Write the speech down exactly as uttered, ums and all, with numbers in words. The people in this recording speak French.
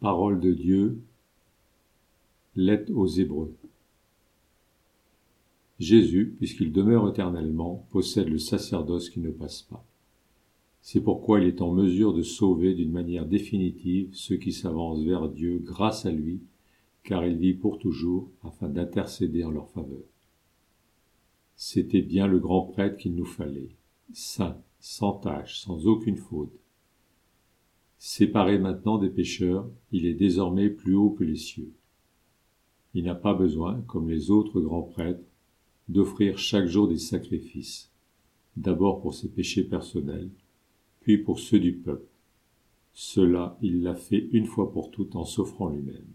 Parole de Dieu, lettre aux Hébreux. Jésus, puisqu'il demeure éternellement, possède le sacerdoce qui ne passe pas. C'est pourquoi il est en mesure de sauver d'une manière définitive ceux qui s'avancent vers Dieu grâce à lui, car il vit pour toujours afin d'intercéder en leur faveur. C'était bien le grand prêtre qu'il nous fallait, saint, sans tache, sans aucune faute. Séparé maintenant des pécheurs, il est désormais plus haut que les cieux. Il n'a pas besoin, comme les autres grands prêtres, d'offrir chaque jour des sacrifices, d'abord pour ses péchés personnels, puis pour ceux du peuple. Cela, il l'a fait une fois pour toutes en s'offrant lui-même.